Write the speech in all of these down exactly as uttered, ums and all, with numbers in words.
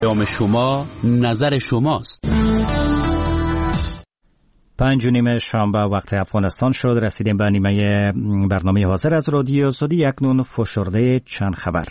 پیام شما نظر شماست. پنج و نیم شنبه وقت افغانستان شد. رسیدیم به نیمه برنامه حاضر از رادیو آزادی. اکنون فشرده چند خبر.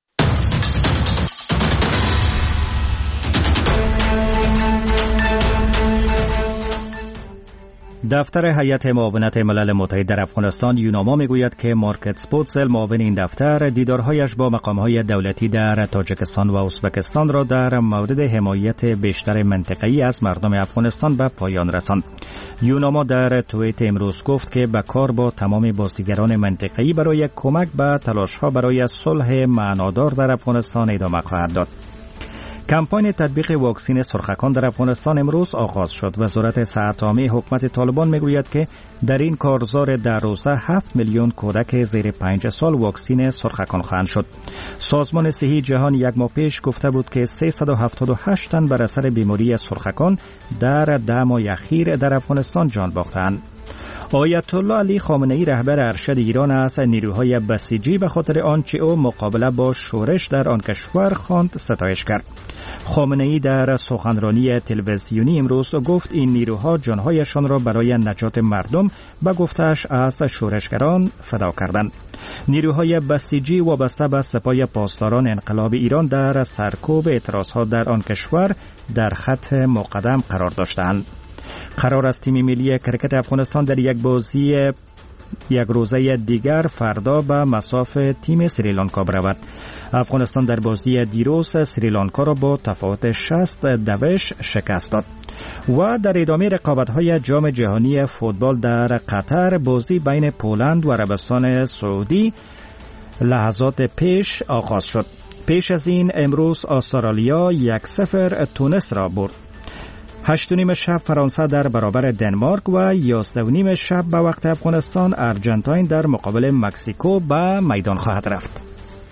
دفتر هیئت معاونت ملل متحد در افغانستان یوناما میگوید که مارکت سپوتسل معاون این دفتر دیدارهایش با مقامهای دولتی در تاجیکستان و ازبکستان را در مورد حمایت بیشتر منطقه‌ای از مردم افغانستان به پایان رساند. یوناما در توییت امروز گفت که به کار با تمام بازیگران منطقه‌ای برای کمک به تلاش‌ها برای صلح معنادار در افغانستان ادامه خواهد داد. کمپاین تطبیق واکسن سرخکان در افغانستان امروز آغاز شد. وزارت صحت عامه حکومت طالبان میگوید که در این کارزار در روزه هفت میلیون کودک زیر پنج سال واکسن سرخکان خواهند شد. سازمان صحی جهان یک ماه پیش گفته بود که سیصد و هفتاد و هشت تن بر اثر بیماری سرخکان در ده ماه اخیر در افغانستان جان باختند. آیت الله علی خامنه‌ای رهبر ارشد ایران از نیروهای بسیجی به خاطر آنچه او مقابله با شورش در آن کشور خواند ستایش کرد. خامنه‌ای در سخنرانی تلویزیونی امروز گفت این نیروها جانهایشان را برای نجات مردم به گفتش از شورشگران فدا کردند. نیروهای بسیجی وابسته به سپاه پاسداران انقلاب ایران در سرکوب اعتراضات در آن کشور در خط مقدم قرار داشتند. قرار است تیم ملی کرکت افغانستان در یک بازی یک روزه دیگر فردا به مصاف تیم سریلانکا برود. افغانستان در بازی دیروز سریلانکا را با تفاوت شصت دوش شکست داد. و در ادامه رقابت‌های جام جهانی فوتبال در قطر بازی بین پولند و عربستان سعودی لحظات پیش آغاز شد. پیش از این امروز استرالیا یک صفر تونس را برد. هشت و نیم شب فرانسه در برابر دنمارک و یازده و نیم شب به وقت افغانستان ارجنتاین در مقابل مکزیکو به میدان خواهد رفت.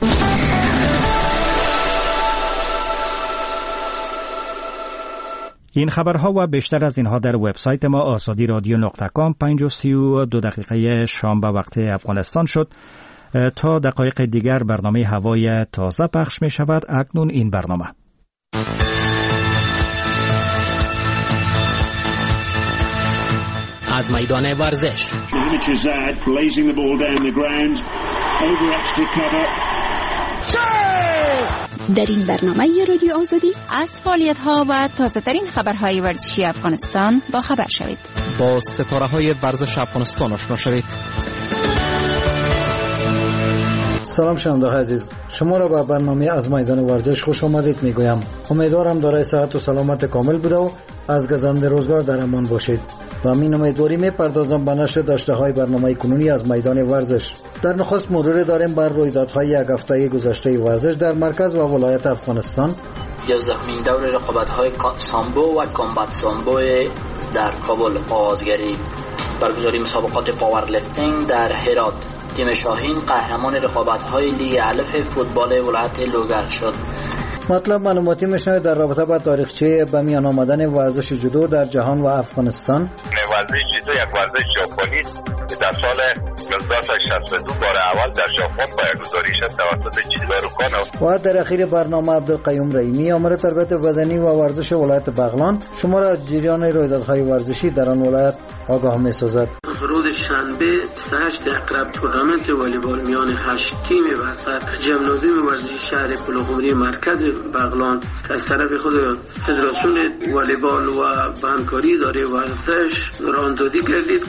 این خبرها و بیشتر از اینها در وبسایت ما آزادی رادیو نقطه کام. پنج و سی و دو دقیقه شام به وقت افغانستان شد. تا دقایق دیگر برنامه هوای تازه پخش می شود. اکنون این برنامه از میدان ورزش. در این برنامه رادیو آزادی از فعالیت‌ها و تازه‌ترین خبرهای ورزشی افغانستان با خبر شوید. با ستاره‌های ورزش افغانستان آشنا شوید. سلام شنونده عزیز، شما را به برنامه از میدان ورزش خوش آمدید میگویم. امیدوارم دارای صحت و سلامت کامل بوده و از گزند روزگار در امان باشید. و همین امیدواری میپردازم به نشر داشته‌های برنامه کنونی از میدان ورزش. در نخست مرور داریم بر رویدادهای یک هفته گذشته ورزش در مرکز و ولایت افغانستان. یازدهمین دور رقابت‌های سامبو و کامبات سامبو در کابل آغاز گردید. برگزاری مسابقات پاورلیفتینگ در هرات. تیم شاهین قهرمان رقابت‌های لیگ الف فوتبال ولایت لوگر شد. مطلب معلوماتی میشنوید در رابطه با تاریخچه به میان آمدن ورزش جودو در جهان و افغانستان. ورزش جودو یک ورزش ژاپنی است که در سال هزار و نهصد و شصت و دو بار اول در ژاپن پایه‌گذاری شد توسط جیدارو کانو. و در اخیر برنامه عبدالقیوم رحیمی آمر تربیت بدنی و ورزش ولایت بغلان شما را از جریان رویدادهای ورزشی در آن ولایت آگاه می‌سازد. روز شنبه هشت اقرب تورنمنت والیبال میان هشت تیم وسط جمنازیوم ورزشی شهر پلخمری مرکز بغلان که از طرف خود فدراسیون والیبال و همکاری اداره ورزش راهاندازی گردید.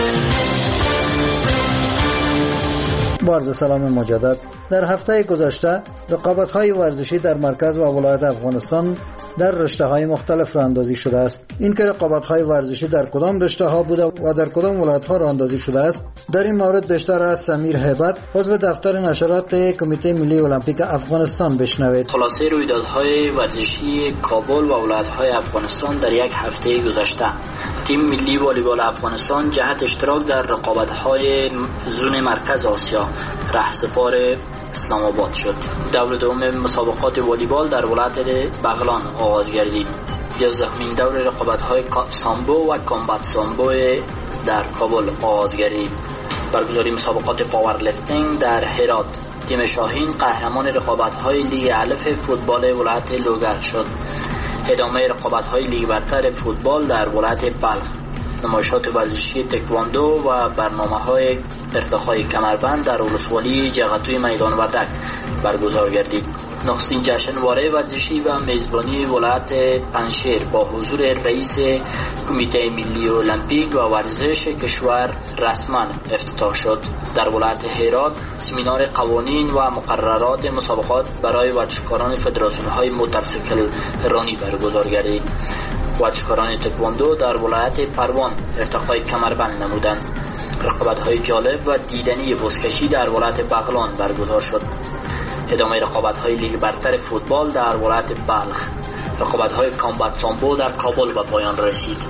با عرض سلام مجدد. در هفته گذشته رقابت‌های ورزشی در مرکز و ولایت افغانستان در رشته‌های مختلف راهاندازی شده است. این که رقابت‌های ورزشی در کدام رشته‌ها بوده و در کدام ولایت‌ها راهاندازی شده است، در این مورد بیشتر از سمیر هیبت، عضو دفتر نشرات کمیته ملی المپیک افغانستان بشنوید. خلاصه رویدادهای ورزشی کابل و ولایت‌های افغانستان در یک هفته گذشته. تیم ملی والیبال افغانستان جهت اشتراک در رقابت‌های زون مرکز آسیا رهسپار اسلام آباد شد. دور دوم مسابقات والیبال در ولایت بغلان آغاز گردید. یازدهمین دور رقابت‌های سامبو و کامبات سامبو در کابل آغاز گردید. برگزاری مسابقات پاورلیفتینگ در هرات. تیم شاهین قهرمان رقابت‌های لیگ الف فوتبال ولایت لوگر شد. ادامه رقابت‌های لیگ برتر فوتبال در ولایت بلخ. نمایشات ورزشی تکواندو و برنامه‌های ارتقای کمربند در ولسوالی جغتوی میدان وردک برگزار گردید. نخستین جشنواره ورزشی و میزبانی ولایت پنشیر با حضور رئیس کمیته ملی المپیک و ورزش کشور رسما افتتاح شد. در ولایت هرات سمینار قوانین و مقررات مسابقات برای ورزشکاران فدراسیون‌های موتورسیکل رانی برگزار گردید. ورزشکاران تکواندو در ولایت پروان ارتقای کمربند نمودند. رقابت‌های جالب و دیدنی بزکشی در ولایت بغلان برگزار شد. ادامه رقابت‌های لیگ برتر فوتبال در ولایت بلخ. رقابت‌های کامبات سامبو در کابل به پایان رسید.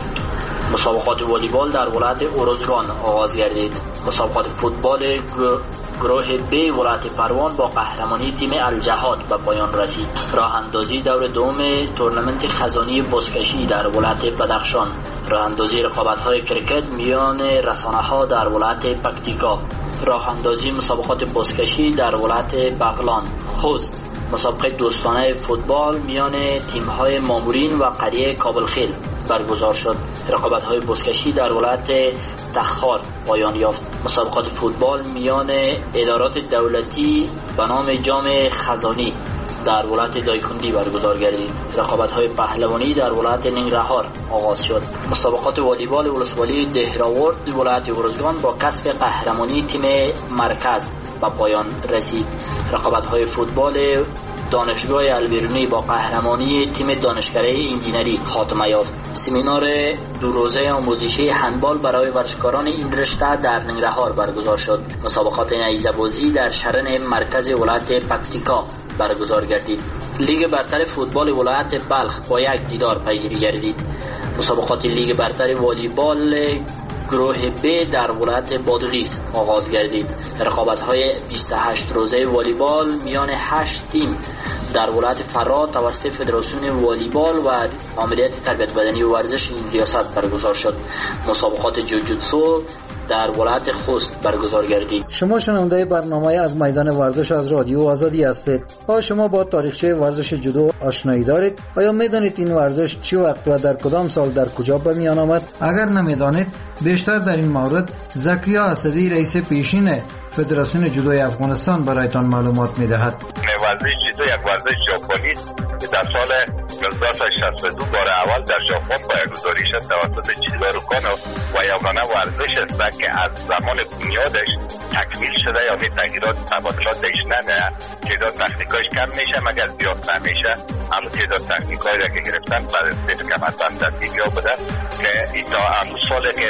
مسابقات والیبال در ولایت اروزگان آغاز گردید. مسابقات فوتبال گروه بی ولایت پروان با قهرمانی تیم الجهاد به پایان رسید. راه اندازی دور دوم تورنمنت خزانی بزکشی در ولایت بدخشان. راه اندازی رقابت‌های کرکت میان رسانه‌ها در ولایت پکتیکا. راه اندازی مسابقات بزکشی در ولایت بغلان. خوست. مسابقه دوستانه فوتبال میان تیم‌های مامورین و قریه کابلخیل برگزار شد. رقابت‌های بزکشی در ولایت تخار پایان یافت. مسابقات فوتبال میان ادارات دولتی به نام جام خزانی در ولایت دایکندی برگزار گردید. رقابت‌های پهلوانی در ولایت ننگرهار آغاز شد. مسابقات والیبال ولسوالی دهراورد ولایت ارزگان با کسب قهرمانی تیم مرکز به پایان رسید. رقابت‌های فوتبال دانشگاه البرونی با قهرمانی تیم دانشکده انجینری خاتمه یافت. سمینار دو روزه آموزشی هندبال برای ورزشکاران این رشته در ننگرهار برگزار شد. مسابقات نیزه‌بازی در شرن مرکز ولایت پکتیکا برگزار گردید. لیگ برتر فوتبال ولایت بلخ با یک دیدار پیگیری گردید. مسابقات لیگ برتر والیبال گروه ب در ولایت بادغیس آغاز گردید. رقابت‌های بیست و هشت روزه والیبال میان هشت تیم در ولایت فرا توسط فدراسیون والیبال و ماموریت تربیت بدنی و ورزش این ریاست برگزار شد. مسابقات جوجوتسو در ولایت خوست برگزار گردید. شما شنونده برنامه از میدان ورزش از رادیو آزادی هستید. آیا شما با تاریخچه ورزش جودو آشنایی دارید؟ آیا میدانید این ورزش چه وقت و در کدام سال در کجا به میان آمد؟ اگر نمیدانید بیشتر در این مورد زکریا اسدی رئیس پیشین فدراسیون جودوی افغانستان برایتان معلومات میدهد. ورزش جودو یک ورزش ژاپنی است که در سال هزار و نهصد و شصت و دو بار اول در ژاپن پایه‌گذاری شد توسط جیدارو کانو و یگانه ورزش است که از زمان بنیادش تکمیل شده، یعنی تغییرات تبادلاتش نمیاد، تعداد تکنیکاش کم میشه مگر زیاد نمیشه. همون تعداد تکنیکایی را که گرفتن بعد از سه کمربند در دیگه بوده که این تا همون سالی که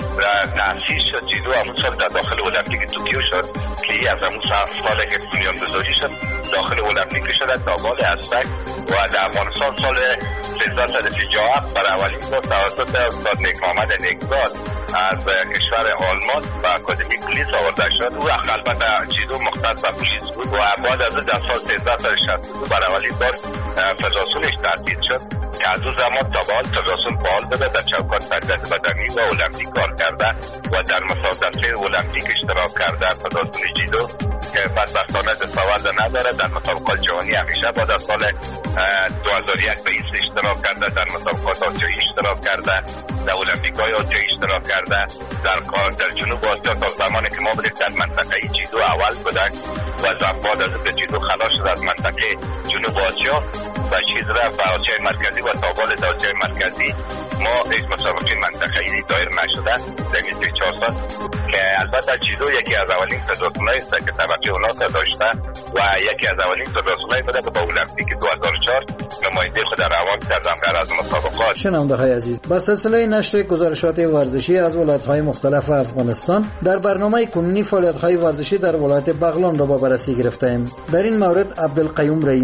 تأسیس شد جودو، همون سال در داخل المپیک توکیو شد که از همون سالی که بنیانگذاری شد داخل المپیک شده تا بال اسبک و در افغانستان سال هزار و سیصد و پنجاه و هفت برای اولین بار توسط استاد نیک محمد نیکزاد از کشور آلمان و اکادمی پلیس آورده شد. او البته جودو مختص به پلیس بود و بعد از در سال هزار و سیصد و شصت و دو برای اولین بار فدراسیونش تأسیس شد که از اون زمان تا به حال فدراسیون فعال بوده، در چوکات تربیت بدنی و المپیک کار کرده و در مسابقات المپیک اشتراک کرده. فدراسیون جودو که بدبختانه دستاورد نداره، در مسابقات جهانی همیشه بعد از سال دو هزار و یک به این اشتراک کرده، در مسابقات آسیایی اشتراک کرده، در المپیک‌های آسیایی اشتراک کرده. در کار در جنوب آسیا تا زمانی که ما بودیم در منطقه جودو اول بودن و بعد از اینکه جودو خلاص شد از منطقه جنوب آسیا و چیز رفت به آسیای مرکزی و تا بال آسیای مرکزی ما هیچ مسابقه منطقه‌ای دایر نشده در این سه چهار سال که البته جودو یکی از اولین فدراسیون‌هایی است که طبقه اونا داشته و یکی از اولین فدراسیون‌هایی بوده که با المپیک دو هزار و چهار نماینده خود روان کردن در از مسابقات. شنونده‌های عزیز، با سلسله نشر گزارشات ورزشی از ولایت‌های مختلف افغانستان در برنامه کنونی فعالیت‌های ورزشی در ولایت بغلان را با بررسی گرفتیم. در این مورد عبدالقیوم رحیمی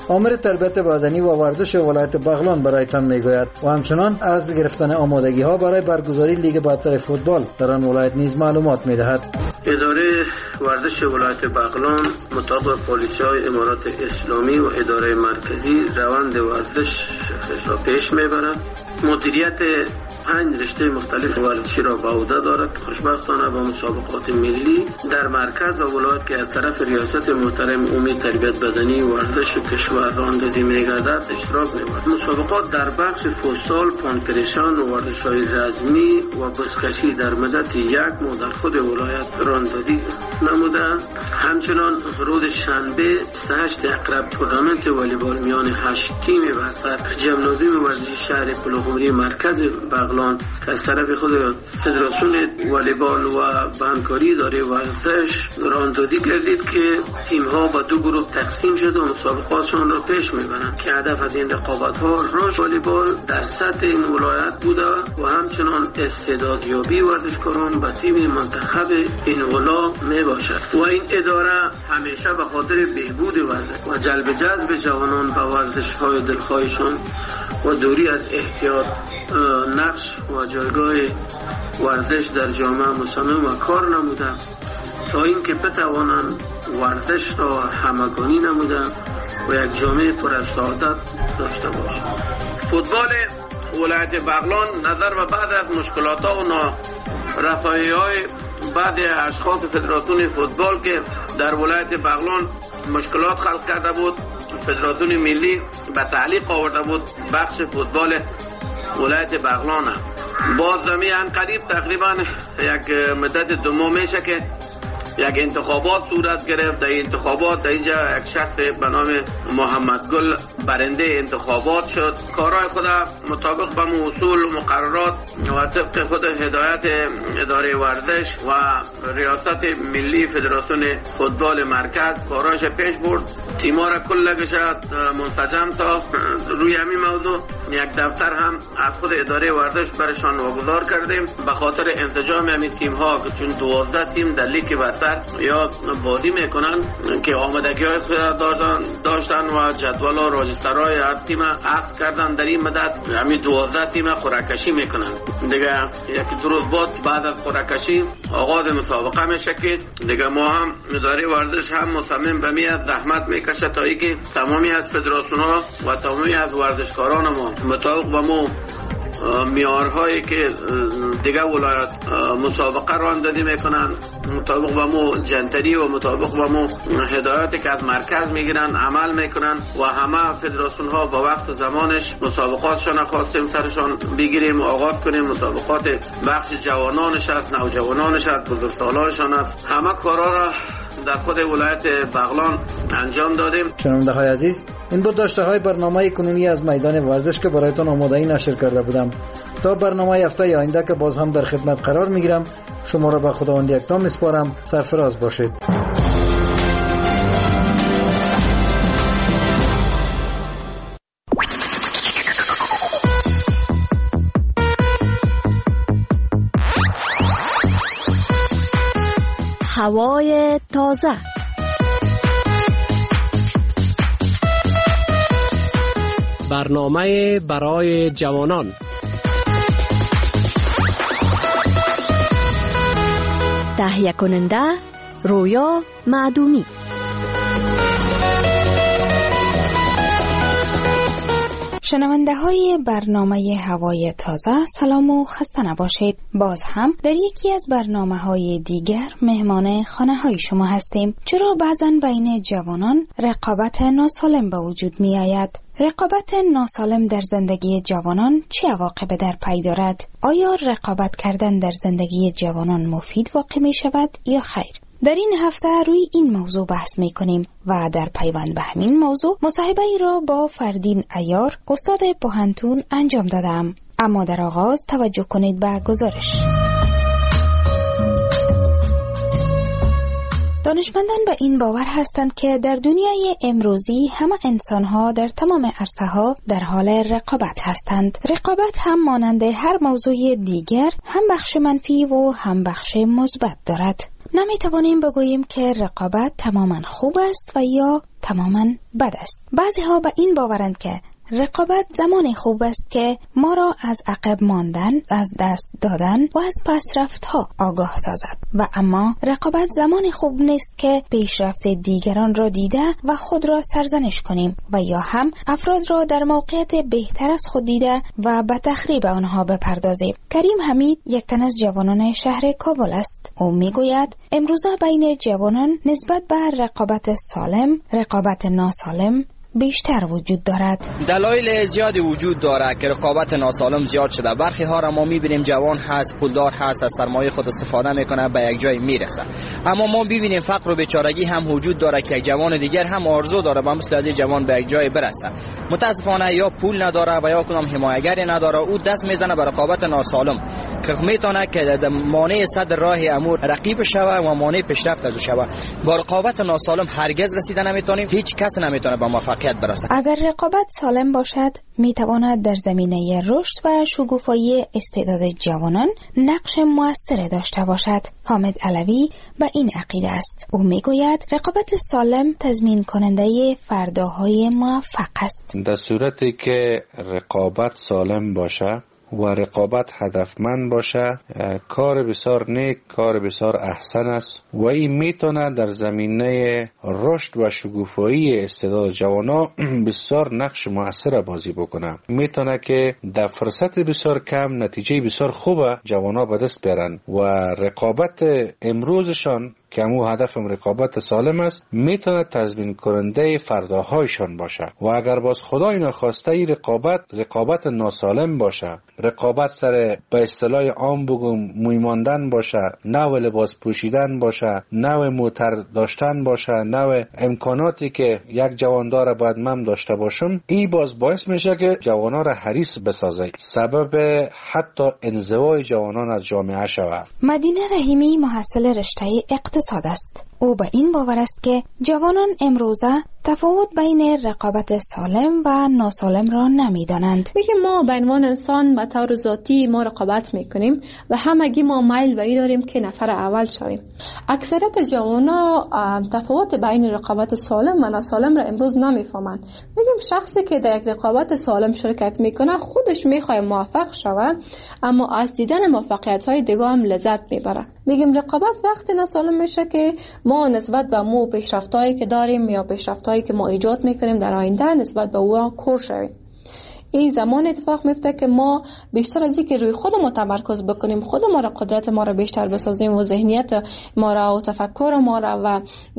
آمر تربیت بدنی و ورزش ولایت بغلان برایتان میگوید و همچنان از گرفتن آمادگی ها برای برگزاری لیگ برتر فوتبال در آن ولایت نیز معلومات میدهد. اداره ورزش ولایت بغلان مطابق پالیسی‌های امارات اسلامی و اداره مرکزی روند ورزش را پیش میبرد. مدیریت پنج رشته مختلف ورزشی را به عهده دارد. خوشبختانه با مسابقات ملی در مرکز و ولایت که از طرف ریاست محترم امید تربیت بدنی و ورزش کشور راندادی می‌گردد اشتراک می‌برد. مسابقات در بخش فوتسال، پانکرشان و ورزش‌های رزمی و بزکشی در مدت یک ماه در خود ولایت راندادی نموده. همچنان روز شنبه سه هشت اقرب تورنمنت والیبال میان هشت تیم بستر جمنازیوم ورزشی شهر پلوخمری مرکز بغلان که از طرف خود فدراسیون والیبال و به همکاری اداره ورزش راندادی گردید که تیم ها با دو گروه تقسیم شده و مسابقاتشان را پیش میبرند که هدف از این رقابت ها رشد والیبال در سطح این ولایت بوده و همچنان استعدادیابی ورزشکاران به تیم منتخب این ولا می باشد و این اداره همیشه به خاطر بهبود ورزش و جلب جذب جوانان به ورزش های دلخواهشان و دوری از احتیاط نقش و جایگاه ورزش در جامعه مصمم و کار نموده تا اینکه بتوانند ورزش را همگانی نموده و یک جامعه پر از سعادت داشته باشند. فوتبال ولایت بغلان نظر به بعد از مشکلات ها و نارفاهی‌های بعضی اشخاص فدراسیون فوتبال که در ولایت بغلان مشکلات خلق کرده بود، فدراسیون ملی به تعلیق آورده بود بخش فوتبال ولایت بغلان. باز زمین قریب تقریبا یک مدت دو ماه میشه که یک انتخابات صورت گرفت. در انتخابات در اینجا یک شخص به نام محمد گل برنده انتخابات شد. کارهای خود مطابق به اصول و مقررات و طبق خود هدایت اداره ورزش و ریاست ملی فدراسیون فوتبال مرکز کارهاش پیش برد. تیما را کلش منسجم ساخت. روی همین موضوع یک دفتر هم از خود اداره ورزش برشان واگذار کردیم به خاطر انسجام همین تیم ها که چون دوازده تیم در لیگ برتر یا بازی میکنن که آمادگی های خود داشتن و جدول و راجسترهای هر تیم عکس کردن. در این مدت همین دوازده تیم قرعه‌کشی میکنن. دیگه یک دو روز بعد از قرعه‌کشی آغاز مسابقه میشه که دیگه ما هم اداره ورزش هم مصمم به می از زحمت میکشه تا اینکه تمامی از فدراسیون ها و تمامی از ورزشکاران ما مطابق با ما میارهایی که دیگه ولایت مسابقه راندادی میکنن مطابق با مو جنتری و مطابق با مو هدایاتی که از مرکز میگیرن عمل میکنن و همه فدراسیون ها با وقت زمانش مسابقاتشان خواستیم سرشان بگیریم و آغاز کنیم. مسابقات بخش جوانانش است، نوجوانانش است، بزرگسالانشان است. همه کارا را در خود ولایت بغلان انجام دادیم. شنونده های عزیز، این بود داشته های برنامه کنونی از میدان ورزش که برایتان آماده‌ای نشر کرده بودم. تا برنامه هفته آینده که باز هم در خدمت قرار میگیرم، شما را به خداوند یکتا میسپارم. سرفراز باشید. هوای تازه، برنامه برای جوانان، تهیه کننده رویا معدومی. شنونده های برنامه هوای تازه، سلام و خسته نباشید. باز هم در یکی از برنامه های دیگر مهمان خانه های شما هستیم. چرا بعضا بین جوانان رقابت ناسالم به وجود می آید؟ رقابت ناسالم در زندگی جوانان چه عواقب در پی دارد؟ آیا رقابت کردن در زندگی جوانان مفید واقع می شود یا خیر؟ در این هفته روی این موضوع بحث می کنیم و در پیوند به همین موضوع مصاحبه ای را با فردین عیار استاد پوهنتون انجام دادم. اما در آغاز توجه کنید به گزارش. دانشمندان به این باور هستند که در دنیای امروزی همه انسان‌ها در تمام عرصه‌ها در حال رقابت هستند. رقابت هم مانند هر موضوع دیگر هم بخش منفی و هم بخش مثبت دارد. نمیتوانیم بگوییم که رقابت تماما خوب است و یا تماما بد است. بعضی ها به این باورند که رقابت زمان خوب است که ما را از عقب ماندن، از دست دادن و از پیشرفت ها آگاه سازد و اما رقابت زمان خوب نیست که پیشرفت دیگران را دیده و خود را سرزنش کنیم و یا هم افراد را در موقعیت بهتر از خود دیده و به تخریب آنها بپردازیم. کریم حمید یک تن از جوانان شهر کابل است. او میگوید امروزه بین جوانان نسبت به رقابت سالم، رقابت ناسالم بیشتر وجود دارد. دلایل زیادی وجود دارد که رقابت ناسالم زیاد شده. برخی ها را ما میبینیم جوان هست، پولدار هست، از سرمایه خود استفاده میکنه، به یک جای میرسه. اما ما ببینیم فقر و بیچارگی هم وجود دارد که یک جوان دیگر هم آرزو داره به مثل از جوان به یک جای برسه. متاسفانه یا پول نداره و یا کدام حمایتگری نداره، او دست میزنه به رقابت ناسالم که میتونه که مانع صدر راه امور رقیب شوه و مانع پیشرفت از شوه. با رقابت ناسالم هرگز رسیدن نمیتونیم، هیچ کس نمیتونه به موفقیت برسد. اگر رقابت سالم باشد میتواند در زمینه رشد و شکوفایی استعداد جوانان نقش مؤثر داشته باشد. حامد علوی به این عقیده است. او میگوید رقابت سالم تضمین کننده فرداهای موفق است. در صورتی که رقابت سالم باشه و رقابت هدفمند باشه، کار بسیار نیک، کار بسیار احسن است و این میتونه در زمینه رشد و شکوفایی استعداد جوانا بسیار نقش مؤثر بازی بکنه. میتونه که در فرصت بسیار کم نتیجه بسیار خوبه جوانا به دست بیارن و رقابت امروزشان که همون هدف رقابت سالم است میتونه تضمین کننده فرداهایشان باشه. و اگر باز خدای نخواسته ای رقابت رقابت ناسالم باشه، رقابت سر به اصطلاح عام بگم مویماندن باشه، نوع لباس پوشیدن باشه، نوع موتر داشتن باشه، نوع امکاناتی که یک جوان داره باید من داشته باشم، این باز باعث میشه که جوانا را حریص بسازه، سبب حتی انزوای جوانان از جامعه شود. مدینه رحیمی محصل رشته اقتصاد است. او به این باور است که جوانان امروزه تفاوت بین رقابت سالم و ناسالم را نمیدانند. میگه ما به عنوان انسان به طور ذاتی ما رقابت میکنیم و همگی ما میل به این داریم که نفر اول شویم. اکثریت جوانا تفاوت بین رقابت سالم و ناسالم را امروز نمیفهمند. میگیم شخصی که در یک رقابت سالم شرکت میکنه خودش میخواد موفق شود، اما از دیدن موفقیت های دیگه هم لذت میبره. میگیم رقابت وقتی ناسالم میشه که ما نسبت به مو پیشرفتایی که داریم یا پیشرفتایی که ما ایجاد میکنیم در آینده نسبت به او کور شویم. این زمان اتفاق میفته که ما بیشتر از اینکه روی خود ما تمرکز بکنیم، خود ما را قدرت ما را بیشتر بسازیم و ذهنیت ما را و تفکر ما را و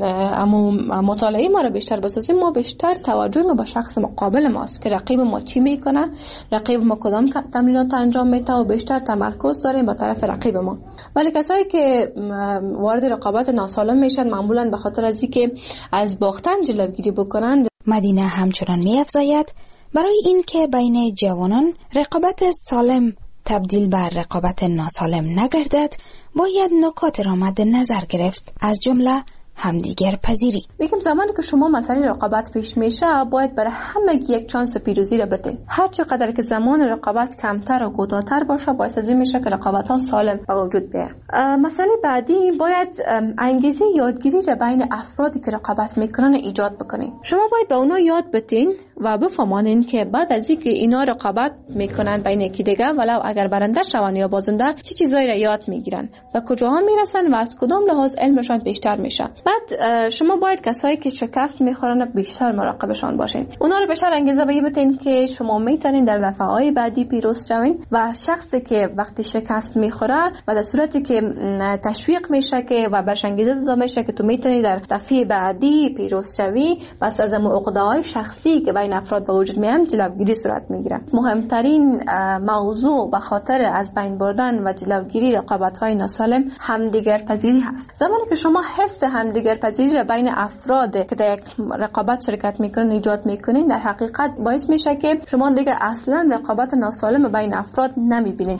مطالعه ما را بیشتر بسازیم، ما بیشتر توجه ما به شخص مقابل ماست که رقیب ما چی میکنه، رقیب ما کدام تمرینات انجام میده و بیشتر تمرکز داریم به طرف رقیب ما. ولی کسایی که وارد رقابت ناسالم میشن معمولا به خاطر از اینکه از باختن جلوگیری بکنند. مدینه همچنان می‌افزاید برای این که بین جوانان رقابت سالم تبدیل بر رقابت ناسالم نگردد، باید نکات را مد نظر گرفت، از جمله همدیگر پذیری. میگم زمانی که شما مسئله رقابت پیش میشه باید برای همه یک چانس پیروزی را بدین. هر چقدر که زمان رقابت کمتر و کوتاه‌تر باشه باعث از این میشه که رقابت ها سالم به وجود بیاد. مسئله بعدی باید انگیزه یادگیری را بین افرادی که رقابت میکنن ایجاد بکنین. شما باید به اونا یاد بدین و بفهمانین که بعد از اینکه اینا رقابت میکنن بین یکی دیگه، ولو اگر برنده شون یا بازنده، چه چیزایی را یاد میگیرن و کجاها میرسن و از کدام لحاظ علمشان بیشتر میشه. بعد شما باید کسایی که شکست میخورن بیشتر مراقبشان باشین. اونا رو بیشتر انگیزه بدین که شما میتونین در دفعه‌های بعدی پیروز شوین و شخصی که وقتی شکست میخوره و در صورتی که تشویق میشه که و برش انگیزه داده میشه که تو میتونی در دفعه بعدی پیروز شوی، بس از عقده‌های شخصی که بین افراد به وجود میاد جلوگیری صورت میگیره. مهمترین موضوع به خاطر از بین بردن و جلوگیری رقابت‌های ناسالم همدیگر پذیری هست. زمانی که شما حس همدیگر پذیری را بین افراد که در یک رقابت شرکت میکنن ایجاد میکنین، در حقیقت باعث میشه که شما دیگه اصلا رقابت ناسالم بین افراد نمیبینید.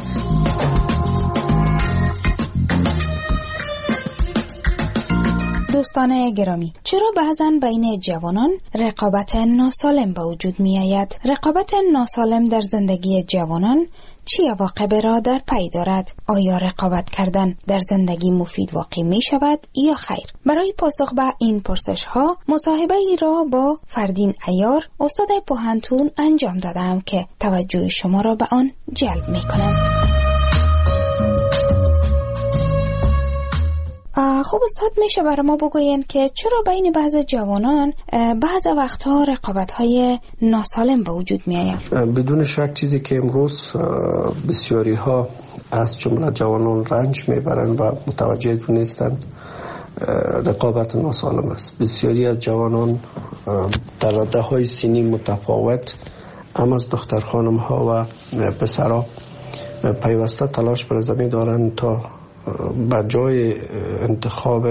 دوستان گرامی، چرا بعضا بین جوانان رقابت ناسالم به وجود می آید؟ رقابت ناسالم در زندگی جوانان چی عواقب را در پی دارد؟ آیا رقابت کردن در زندگی مفید واقع می شود یا خیر؟ برای پاسخ به این پرسش ها مصاحبه ای را با فردین عیار، استاد پوهنتون انجام دادم که توجه شما را به آن جلب می کنم. خب استاد، میشه برای ما بگوین که چرا بین بعض جوانان بعض وقتها رقابت‌های ناسالم به وجود می‌آید؟ بدون شک چیزی که امروز بسیاری ها از جمله جوانان رنج میبرند و متوجه نیستند رقابت ناسالم است. بسیاری از جوانان در رده‌های سنی متفاوت، اما از دختر خانم ها و پسرها پیوسته تلاش بر زمین دارند تا با جای انتخاب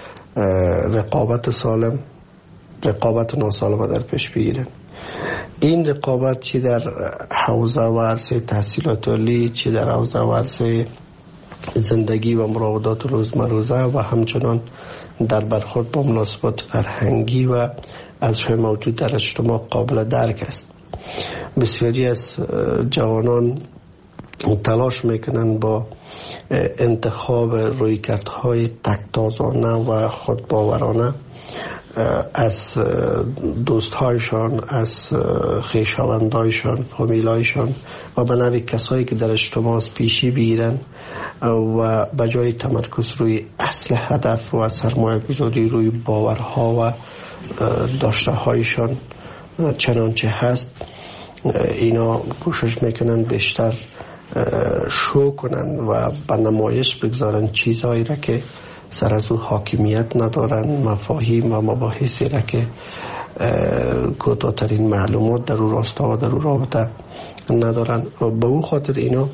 رقابت سالم رقابت ناسالم در پیش بگیرن. این رقابت چی در حوزه و عرصه تحصیلات عالی، چی در حوزه و عرصه زندگی و مراودات روزمروزه و همچنان در برخورد با مناسبات فرهنگی و ازهای موجود در اجتماع قابل درک است. بسیاری از جوانان تلاش میکنن با انتخاب رویکردهای تک‌تازانه و خودباورانه از دوستهایشان، از خویشاوندایشان، فامیلایشان و به نوع کسایی که در اجتماع پیشی بگیرن و به جای تمرکز روی اصل هدف و سرمایه گذاری روی باورها و داشته هایشان چنانچه هست، اینا کوشش میکنن بیشتر شو کنن و به نمایش بگذارن چیزهایی را که سر از او حاکمیت ندارن، مفاهیم و مباحثی را که کوتاه‌ترین معلومات در او راستا و در او رابطه ندارن. به او خاطر اینا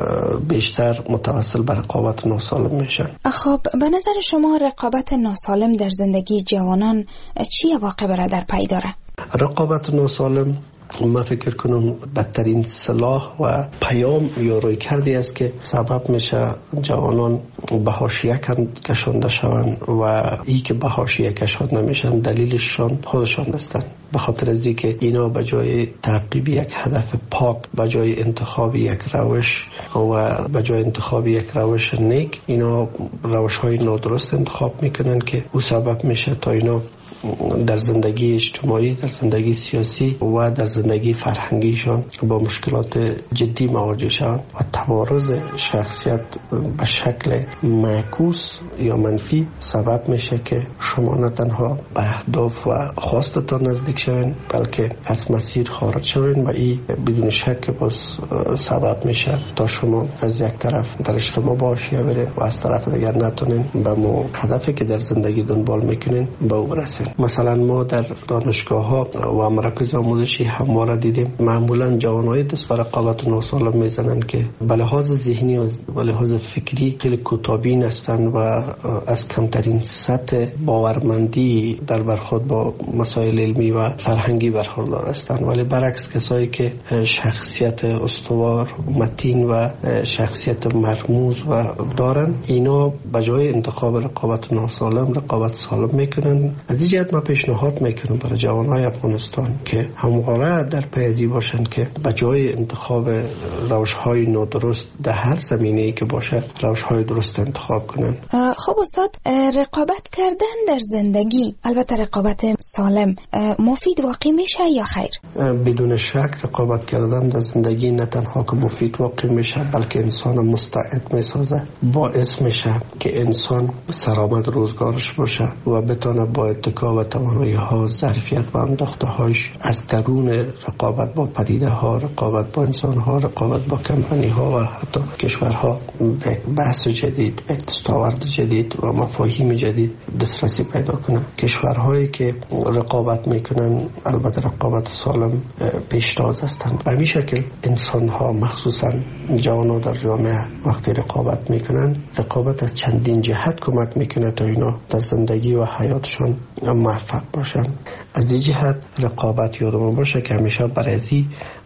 بیشتر متوسل به رقابت ناسالم میشن. خب به نظر شما رقابت ناسالم در زندگی جوانان چی عواقب را در پی داره؟ رقابت ناسالم ما فکر کنم بدترین سلاح و پیام یا روی کردی است که سبب میشه جوانان به حاشیه کشانده شوند و ای که به حاشیه کشانده نمیشن دلیلشان خودشان هستند. به خاطر از اینکه اینا به جای تعقیب یک هدف پاک، به جای انتخاب یک روش و به جای انتخاب یک روش نیک، اینا روش های نادرست انتخاب میکنن که او سبب میشه تا اینا در زندگی اجتماعی، در زندگی سیاسی و در زندگی فرهنگیشان با مشکلات جدی مواجه شوند و توارث شخصیت به شکل معکوس یا منفی سبب میشه که شما نه تنها به اهداف و خواستتان نزدیک شوین بلکه از مسیر خارج شوین و این بدون شک باز سبب میشه تا شما از یک طرف در اجتماع با حاشیه برین و از طرف دیگر نتونین به مو هدفی که در زندگی دنبال میکنین به او برسین. مثلا ما در دانشگاه ها و مراکز آموزشی همواره دیدیم معمولا جوانای دست به رقابت ناسالم میزنن که به لحاظ ذهنی و به لحاظ فکری خیلی کوتاه‌بین هستند و از کمترین سطح باورمندی در برخورد با مسائل علمی و فرهنگی برخوردار هستند، ولی برعکس کسایی که شخصیت استوار، متین و شخصیت مرموز و دارن، اینا به جای انتخاب رقابت ناسالم رقابت سالم میکنن. از این جهت ما پیشنهاد میکنم برای جوانای افغانستان که همواره در پی باشند که به جای انتخاب روش‌های نادرست در هر زمینه‌ای که باشه روش‌های درست انتخاب کنن. خب استاد، رقابت کردن در زندگی، البته رقابت سالم، مفید واقع میشه یا خیر؟ بدون شک رقابت کردن در زندگی نه تنها که مفید واقع میشه بلکه انسان مستعد میسازه، باعث میشه که انسان سرآمد روزگارش باشه و بتونه با اتکا و توانایی ها، ظرفیت و انداخته هاش از درون رقابت با پدیده ها، رقابت با انسان ها، رقابت با کمپانی ها و حتی کشورها به بحث جدید، به دستاورد جدید و مفاهیم جدید دسترسی پیدا کنه. کشورهایی که رقابت میکنن البته رقابت سالم پیشتاز هستند. به همین شکل انسان ها مخصوصا جوانان در جامعه وقتی رقابت میکنن، رقابت از چندین جهت کمک میکنه تا اینا در زندگی و حیاتشان موفق باشن. از این جهت رقابت یادمون باشه که همیشه برای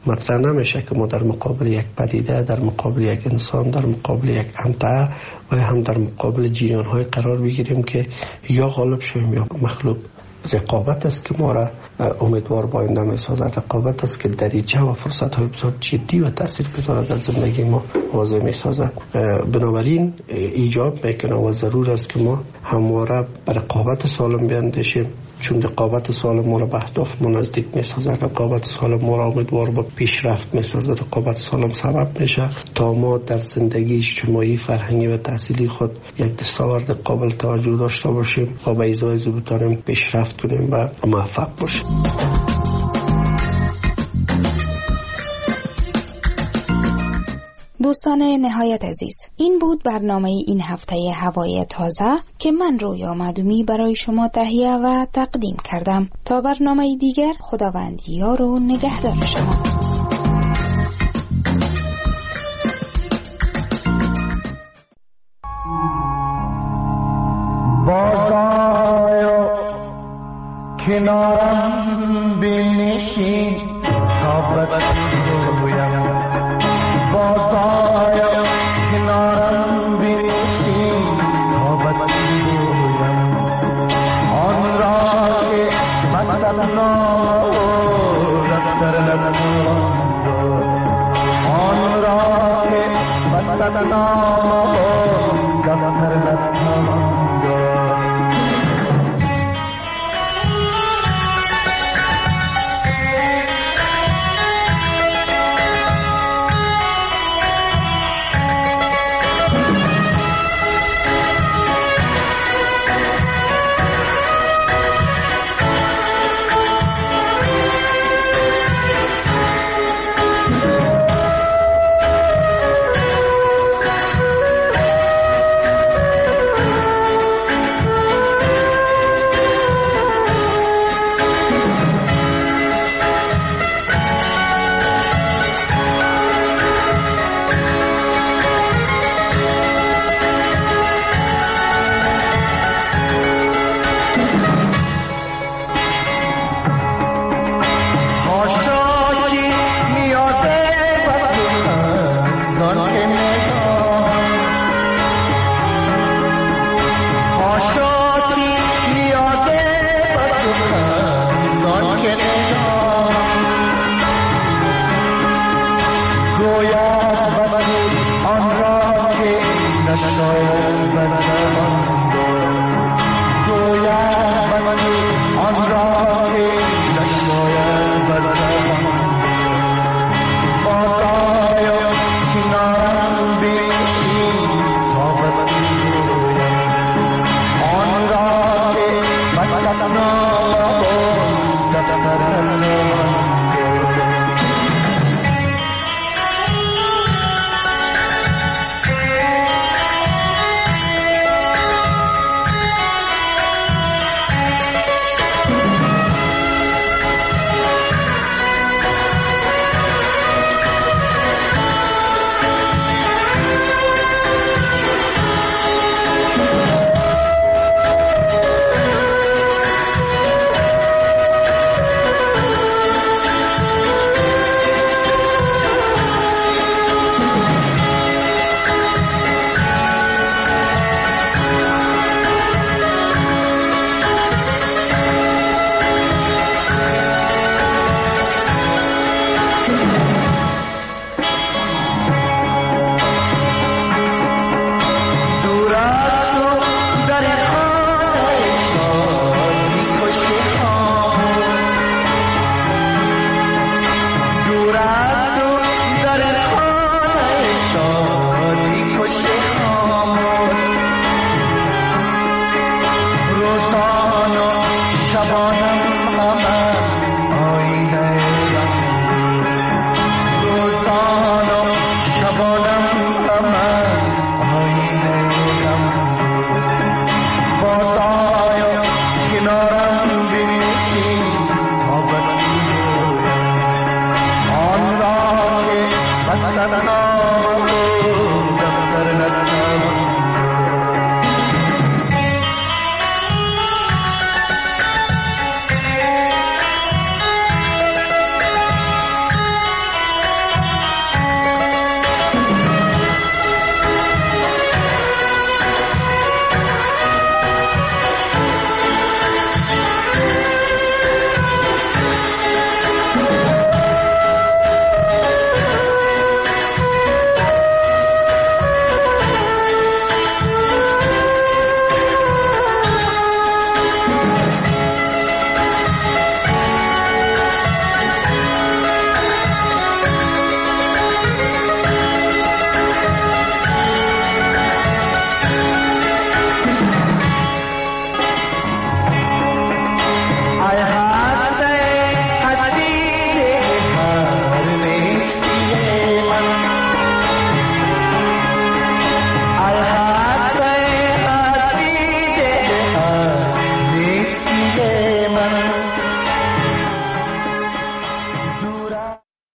مطرح نمیشه که ما در مقابل یک پدیده، در مقابل یک انسان، در مقابل یک امتعه و هم در مقابل جریان های قرار بگیریم که یا غالب شویم یا مغلوب. رقابت است که ما را امیدوار با آینده می سازد. رقابت است که دریچه و فرصت های بسیار جدی و تاثیرگذار در زندگی ما واضح می سازد. بنابراین ایجاب میکنه و ضرور است که ما همواره به رقابت سالم بیاندیشیم، چون رقابت سالم ما را به اهداف ما نزدیک می سازد. رقابت سالم ما را امیدوار به پیشرفت می سازد. رقابت سالم سبب میشه تا ما در زندگی اجتماعی، فرهنگی و تحصیلی خود یک دستاورد قابل توجه داشته باشیم و به ازای زو بتوانیم پیشرفت کنیم و موفق باشیم. دوستان نهایت عزیز، این بود برنامه این هفته هوای تازه که من رویا معدومی برای شما تهیه و تقدیم کردم. تا برنامه دیگر، خداوند یار و نگهدار شما. بازآیا کنارم بنشین تا بگویم، بازآیا کنارم بنشین تا بگویم آن را که مطلب در لب آن را که مطلب